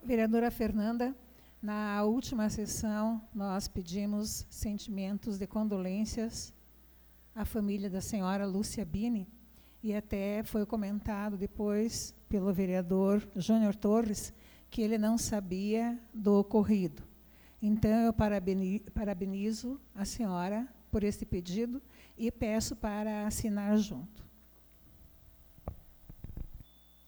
Vereadora Fernanda, na última sessão, nós pedimos sentimentos de condolências à família da senhora Lúcia Bini, e até foi comentado depois pelo vereador Júnior Torres que ele não sabia do ocorrido. Então, eu parabenizo a senhora por esse pedido e peço para assinar junto.